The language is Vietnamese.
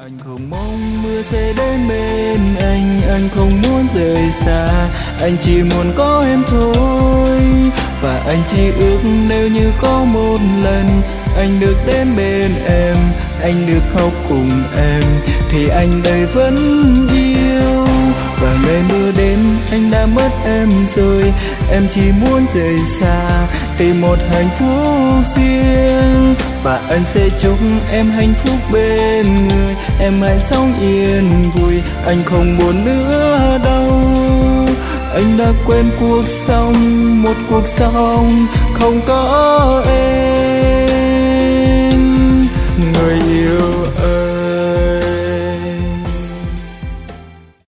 Anh không mong mưa sẽ đến bên anh không muốn rời xa, anh chỉ muốn có em thôi. Và anh chỉ ước nếu như có một lần anh được đến bên em, anh được khóc cùng em, thì anh đây vẫn yêu. Và ngày mưa đến anh đã mất em rồi, em chỉ muốn rời xa tìm một hạnh phúc riêng. Và anh sẽ chúc em hạnh phúc bên người, em hãy sống yên vui, anh không buồn nữa đâu. Anh đã quên cuộc sống, một cuộc sống không có em, người yêu.